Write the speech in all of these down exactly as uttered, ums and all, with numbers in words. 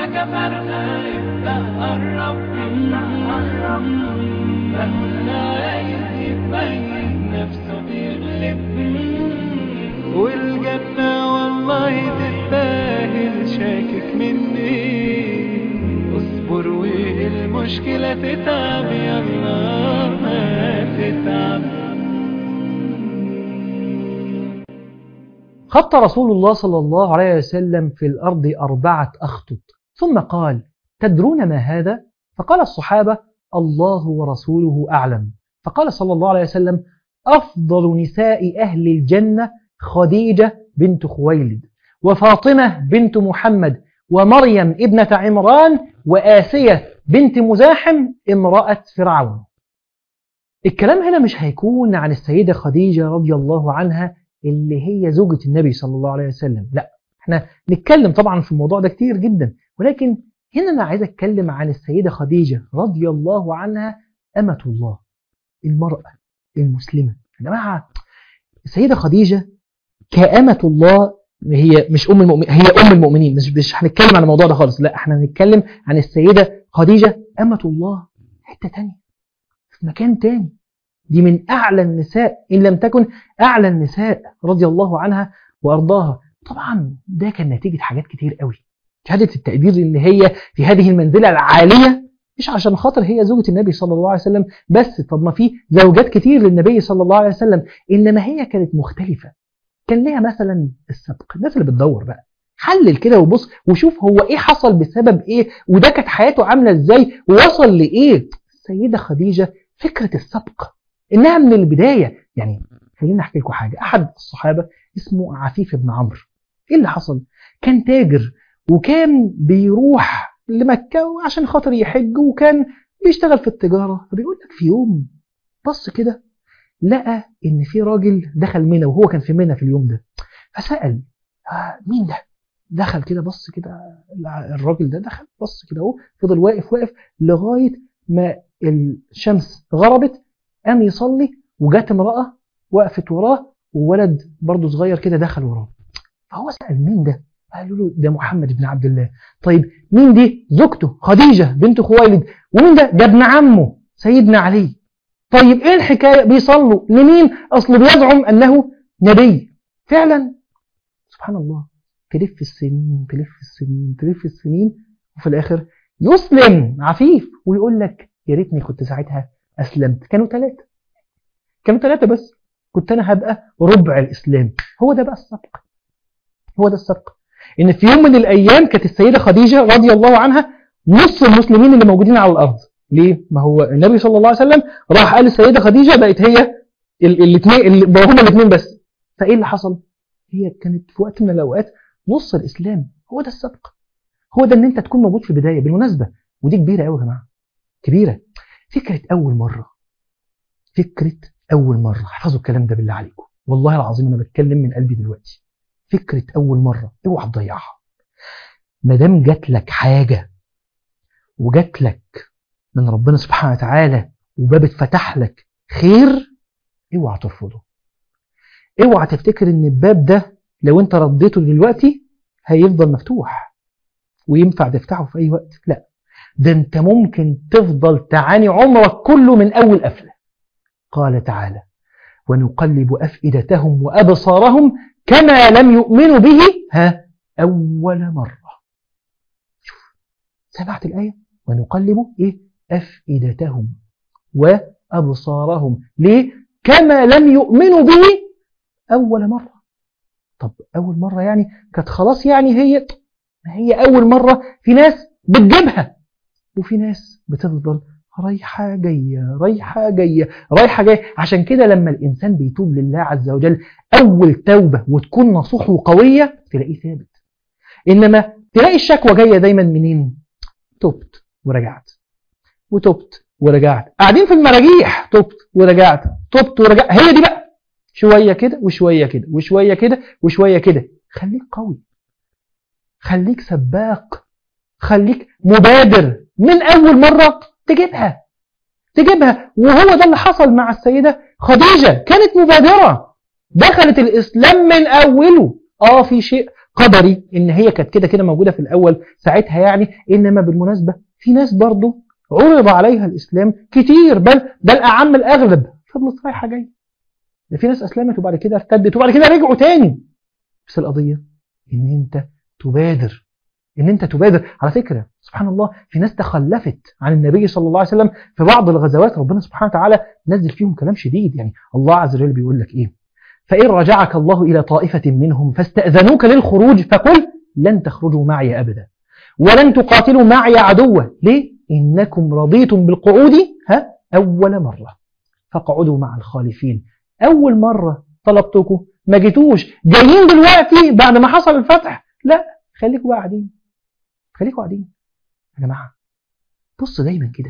كفرنا يبقى قرب قرب فهنا يبين نفسه بيغلب والجنة والله تستاهل شاكك مني اصبر والمشكلة تتعب يلا ما تتعب. خط رسول الله صلى الله عليه وسلم في الأرض أربعة أخطط ثم قال تدرون ما هذا؟ فقال الصحابة الله ورسوله أعلم. فقال صلى الله عليه وسلم أفضل نساء أهل الجنة خديجة بنت خويلد وفاطمة بنت محمد ومريم ابنة عمران وآسية بنت مزاحم امرأة فرعون. الكلام هنا مش هيكون عن السيدة خديجة رضي الله عنها اللي هي زوجة النبي صلى الله عليه وسلم، لا احنا نتكلم طبعا في الموضوع ده كتير جدا، ولكن هنا أنا عايز أتكلم عن السيدة خديجة رضي الله عنها أمة الله، المرأة المسلمة. يا جماعة السيدة خديجة كأمة الله هي مش أم المؤمنين، هي أم المؤمنين، مش مش هنتكلم عن الموضوع ده خالص، لا احنا هنتكلم عن السيدة خديجة أمة الله حتة تانية في مكان تاني. دي من أعلى النساء إن لم تكن أعلى النساء رضي الله عنها وأرضاها. طبعا ده كان نتيجة حاجات كتير قوي. شهادة التقدير إن هي في هذه المنزلة العالية مش عشان خاطر هي زوجة النبي صلى الله عليه وسلم بس، طب ما في زوجات كتير للنبي صلى الله عليه وسلم، إنما هي كانت مختلفة. كان ليها مثلا السبق. الناس اللي بتدور بقى حلل كده وبص وشوف هو إيه حصل بسبب إيه، وده كانت حياته عاملة إزاي ووصل لإيه. السيدة خديجة فكرة السبق إنها من البداية. يعني خلينا أحكي لكم حاجة. أحد الصحابة اسمه عفيف بن عمرو، إيه اللي حصل؟ كان تاجر وكان بيروح لمكة عشان خاطر يحج وكان بيشتغل في التجارة. فبيقول لك في يوم بص كده لقى إن في راجل دخل منى وهو كان في منى في اليوم ده، فسأل آه مين ده؟ دخل كده بص كده الراجل ده دخل بص كده اهو، فضل واقف واقف لغاية ما الشمس غربت، قام يصلي وجات امرأة وقفت وراه وولد برضه صغير كده دخل وراه. فهو سأل مين ده؟ قالوا له ده محمد بن عبد الله. طيب مين دي؟ زوجته خديجة بنت خويلد. ومين ده؟ ده ابن عمه سيدنا علي. طيب ايه الحكاية؟ بيصلوا لمين؟ اصله بيزعم انه نبي. فعلا سبحان الله تلف السنين تلف السنين تلف السنين وفي الاخر يسلم عفيف ويقول لك يا ريتني كنت ساعتها أسلمت. كانوا ثلاثة كانوا ثلاثة بس كنت أنا هبقى ربع الإسلام. هو ده بقى السبق، هو ده السبق. إن في يوم من الأيام كانت السيدة خديجة رضي الله عنها نص المسلمين اللي موجودين على الأرض. ليه؟ ما هو النبي صلى الله عليه وسلم راح قال السيدة خديجة بقت هي الاثنين اللي بقوا هما الاثنين بس. فإيه اللي حصل؟ هي كانت في وقت من الأوقات نص الإسلام. هو ده السبق، هو ده إن أنت تكون موجود في البداية. بالمناسبة ودي كبيرة قوي يا جماعة، كبيرة. فكرة أول مرة، فكرة أول مرة، احفظوا الكلام ده بالله عليكم، والله العظيم أنا بتكلم من قلبي دلوقتي. فكرة أول مرة اوعى تضيعها. مادام جات لك حاجة وجات لك من ربنا سبحانه وتعالى وباب اتفتح لك خير، اوعى ترفضه. اوعى تفتكر ان الباب ده لو انت رديته دلوقتي هيفضل مفتوح وينفع تفتحه في أي وقت. لا، ده انت ممكن تفضل تعاني عمرك كله من أول قفلة. قال تعالى ونقلب أفئدتهم وأبصارهم كما لم يؤمنوا به ها أول مرة. شوف سمعت الآية؟ ونقلب إيه؟ أفئدتهم وأبصارهم. ليه؟ كما لم يؤمنوا به أول مرة. طب أول مرة يعني كانت خلاص، يعني هي هي أول مرة. في ناس بتجيبها وفي ناس بتفضل رايحة جاية رايحة جاية رايحة جاية. عشان كده لما الإنسان بيتوب لله عز وجل أول توبة وتكون نصوح وقوية تلاقيه ثابت. إنما تلاقي الشكوى جاية دايما منين؟ تبت ورجعت وتبت ورجعت، قاعدين في المراجيح تبت ورجعت تبت ورجعت. هي دي بقى شوية كده وشوية كده وشوية كده وشوية كده. خليك قوي، خليك سباق، خليك مبادر. من أول مرة تجيبها تجيبها وهو ده اللي حصل مع السيدة خديجة. كانت مبادرة، دخلت الإسلام من أوله. آه في شيء قدري ان هي كانت كده كده موجودة في الاول ساعتها يعني. انما بالمناسبة في ناس برضو عرض عليها الاسلام كتير، بل بل اعم الاغلب، فضلت رايحة جاي. ده في ناس اسلمت وبعد كده ارتدت وبعد كده رجعوا تاني. بس القضية ان انت تبادر، ان انت تبادر. على فكرة سبحان الله في ناس تخلفت عن النبي صلى الله عليه وسلم في بعض الغزوات، ربنا سبحانه وتعالى نزل فيهم كلام شديد. يعني الله عز وجل بيقول لك ايه؟ فإن رجعك الله إلى طائفة منهم فاستأذنوك للخروج فقل لن تخرجوا معي أبدا ولن تقاتلوا معي عدوا. ليه؟ إنكم رضيتم بالقعود ها أول مرة فاقعدوا مع الخالفين. أول مرة طلبتكم ما جيتوش، جايين دلوقتي بعد ما حصل الفتح؟ لا، خليكوا بقى قاعدين، خليكوا قاعدين. يا جماعة بص دايما كده،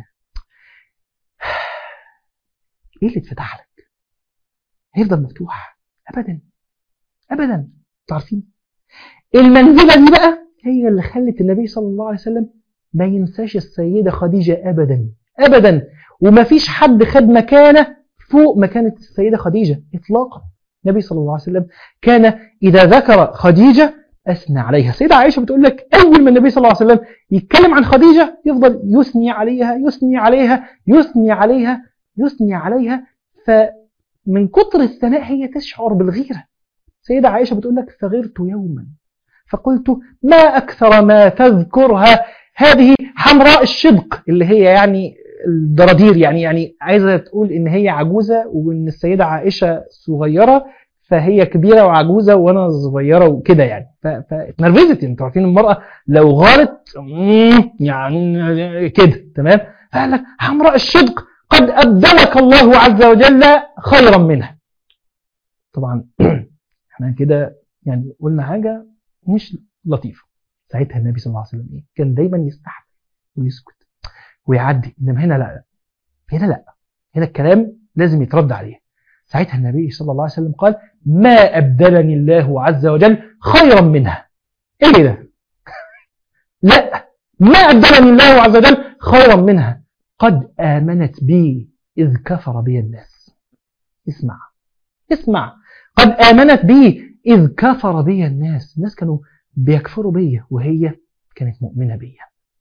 ايه اللي اتفتح لك هيفضل مفتوح ابدا ابدا. تعرفين المنزلة دي بقى هي اللي خلت النبي صلى الله عليه وسلم ما ينساش السيدة خديجة ابدا ابدا، وما فيش حد خد مكانه فوق مكانة السيدة خديجة اطلاقا. النبي صلى الله عليه وسلم كان اذا ذكر خديجة اثنى عليها. السيدة عائشة بتقول لك اول ما النبي صلى الله عليه وسلم يتكلم عن خديجة يفضل يثني عليها يثني عليها يثني عليها يثني عليها، فمن كتر الثناء هي تشعر بالغيرة. سيدة عائشة بتقول لك فغرت يوما فقلت ما أكثر ما تذكرها هذه حمراء الشدق، اللي هي يعني الدرادير، يعني يعني عايزة تقول إن هي عجوزة وإن السيدة عائشة صغيرة فهي كبيرة وعجوزة وأنا صغيرة وكده يعني. فاتنرفزت. انتوا عارفين المرأة لو غارت يعني كده تمام. فقال لك حمراء الشدق قد أبدلك الله عز وجل خيرا منها. طبعا احنا كده يعني قلنا حاجة مش لطيفة. ساعتها النبي صلى الله عليه وسلم ايه؟ كان دايما يستحمل ويسكت ويعدي. انما هنا لا، هنا لا، هنا الكلام لازم يترد عليه. ساعتها النبي صلى الله عليه وسلم قال ما أبدلني الله عز وجل خيرا منها. ايه ده؟ لا، ما أبدلني الله عز وجل خيرا منها قد آمنت بي إذ كفر بي الناس. اسمع اسمع، قد آمنت بي إذ كفر بي الناس. الناس كانوا بيكفروا بي وهي كانت مؤمنة بي.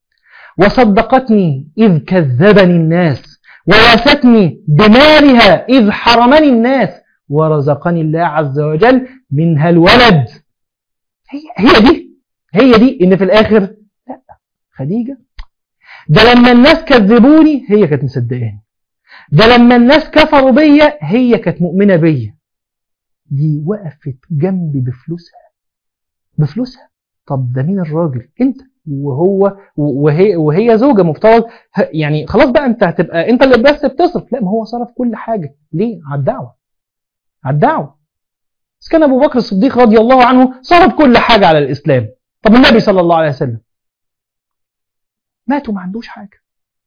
وصدقتني إذ كذبني الناس وواستني بمالها إذ حرمني الناس ورزقني الله عز وجل منها الولد. هي, هي دي هي دي إن في الآخر لا، خديجة ده لما الناس كذبوني هي كانت مصدقاني، ده لما الناس كفروا بيا هي كانت مؤمنة بيا. دي وقفت جنبي بفلوسها بفلوسها. طب ده مين الراجل؟ انت وهو وهي وهي زوجة مفترض يعني خلاص بقى انت هتبقى انت اللي بس بتصرف. لا، ما هو صرف كل حاجة. ليه؟ على الدعوة، على الدعوة. بس كان ابو بكر الصديق رضي الله عنه صرف كل حاجة على الاسلام. طب النبي صلى الله عليه وسلم مات وما عندوش حاجة،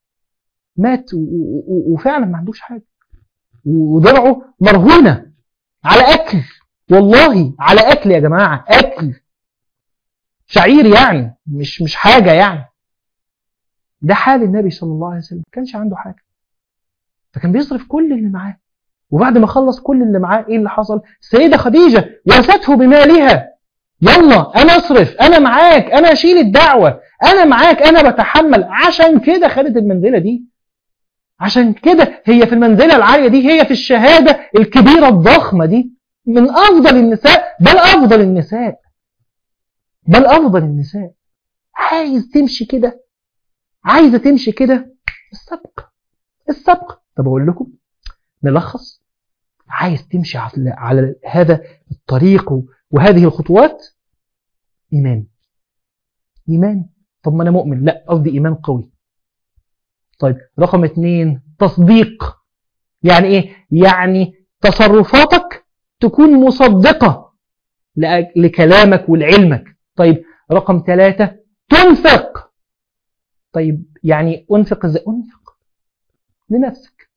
مات وفعلا ما عندوش حاجة، ودرعه مرهونة على أكل. والله على أكل يا جماعة، أكل شعير يعني، مش مش حاجة يعني. ده حال النبي صلى الله عليه وسلم، ما كانش عنده حاجة فكان بيصرف كل اللي معاه. وبعد ما خلص كل اللي معاه ايه اللي حصل؟ السيدة خديجة ورثته بمالها. يلا انا اصرف، انا معاك، انا اشيل الدعوة، انا معاك، انا بتحمل. عشان كده خدت المنزلة دي، عشان كده هي في المنزلة العالية دي، هي في الشهادة الكبيرة الضخمة دي، من أفضل النساء، بل أفضل النساء، بل أفضل النساء. عايز تمشي كده، عايزة تمشي كده، السبق السبق. طب أقول لكم نلخص. عايز تمشي على, على هذا الطريق وهذه الخطوات، إيمان. إيمان. طب ما أنا مؤمن، لا قصدي إيمان قوي. طيب رقم اثنين تصديق. يعني ايه؟ يعني تصرفاتك تكون مصدقة لكلامك ولعلمك. طيب رقم ثلاثة تنفق. طيب يعني انفق ازاي؟ انفق لنفسك.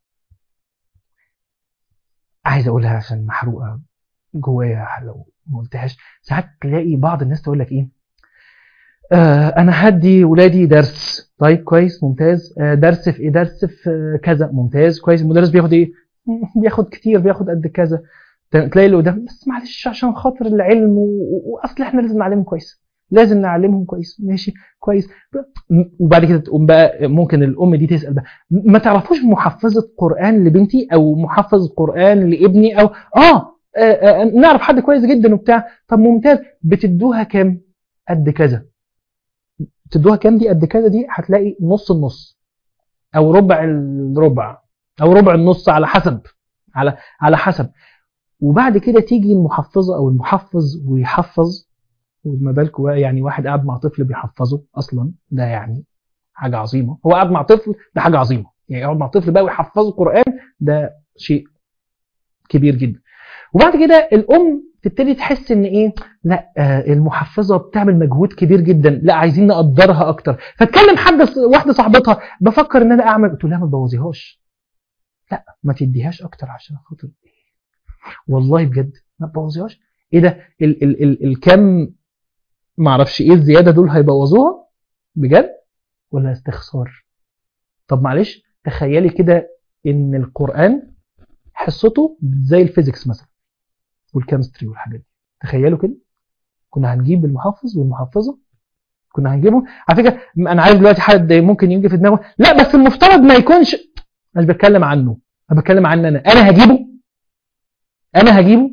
عايز اقولها عشان محروقة جوايا لو ما قلتهاش. ساعات تلاقي بعض الناس تقول لك ايه، آه انا هدي ولادي درس. طيب كويس ممتاز. آه درس في ايه؟ درس في كذا. ممتاز كويس. المدرس بياخد ايه؟ بياخد كتير، بياخد قد كذا. تلاقي اللي قدام بس معلش عشان خاطر العلم واصل احنا لازم نعلمهم كويس، لازم نعلمهم كويس، ماشي كويس. وبعد كده تقوم بقى ممكن الام دي تسال بقى ما تعرفوش محفظه قران لبنتي او محفظ قران لابني او اه, آه, آه نعرف حد كويس جدا وبتاع. طب ممتاز، بتدوها كام؟ قد كذا. تدوها كام دي؟ قد كذا. دي هتلاقي نص النص او ربع الربع او ربع النص على حسب على على حسب. وبعد كده تيجي المحفظه او المحفظ ويحفظ، وما بالكم بقى يعني واحد قاعد مع طفل بيحفظه اصلا، ده يعني حاجه عظيمه. هو قاعد مع طفل ده حاجه عظيمه، يعني يقعد مع طفل بقى ويحفظه القران ده شيء كبير جدا. وبعد كده الام تبتدي تحس ان ايه، لا آه المحفظه بتعمل مجهود كبير جدا، لا عايزين نقدرها اكتر. فتكلم حد واحده صاحبتها بفكر ان انا اعمل، قلت لها ما تبوظيهاش، لا ما تديهاش اكتر عشان خاطر ايه، والله بجد ما تبوظيهاش. ايه ده ال ال ال الكم ما اعرفش ايه الزياده دول هيبوظوها بجد ولا استخسار؟ طب معلش تخيلي كده ان القران حصته زي الفيزيكس مثلا والكيمستري والحاجات دي، تخيلوا كده كنا هنجيب المحفظ والمحفظه، كنا هنجيبهم. على فكره انا عارف دلوقتي حد ممكن يجي في دماغه لا بس المفترض ما يكونش، مش بتكلم عنه، انا بتكلم عن انا انا هجيبه انا هجيبه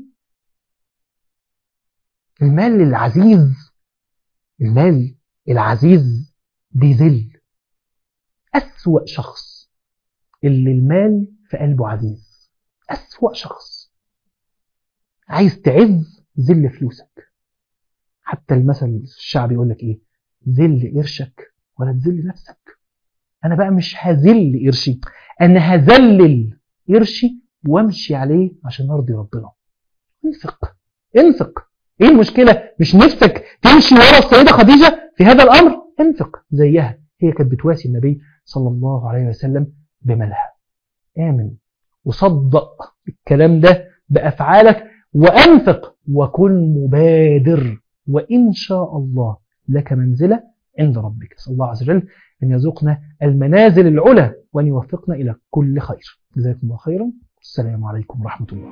المال العزيز، المال العزيز بيذل. أسوأ شخص اللي المال في قلبه عزيز، أسوأ شخص. عايز تعز ذل فلوسك. حتى المثل الشعبي يقول لك ايه، ذل قرشك ولا تذل نفسك. انا بقى مش هذل قرشي، انا هذلل قرشي وامشي عليه عشان ارضي ربنا. انفق انفق، ايه المشكله؟ مش نفسك تمشي ورا السيده خديجه في هذا الامر؟ انفق زيها، هي كانت بتواسي النبي صلى الله عليه وسلم بمالها. آمن وصدق الكلام ده بأفعالك، وأنفق وكن مبادر، وإن شاء الله لك منزلة عند ربك. صلى الله عز وجل أن يرزقنا المنازل العلى وأن يوفقنا إلى كل خير. جزاكم الله خيرا، السلام عليكم ورحمة الله.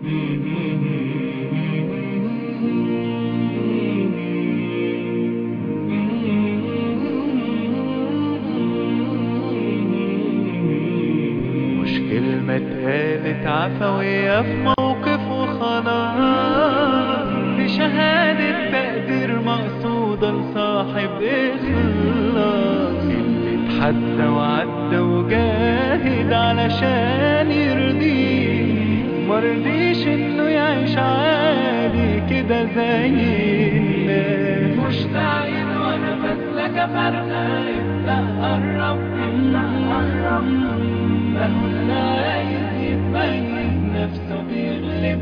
كلمة اتقالت عفوية في موقف وخلاص، بشهادة تقدير مقصودة لصاحب إخلاص، اللي اتحدى وعدى وجاهد علشان يرضيه، مرضيش إنه يعيش عادي كده زي الناس. مشتاقين وأنا بسلك فرقة، يبدأ قرب يبدأ قرب، فهنا عايز يتبين نفسه بيغلب،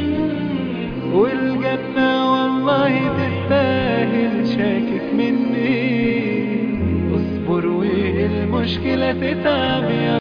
والجنة والله تستاهل، شاكك مني اصبر والمشكلة تتعب.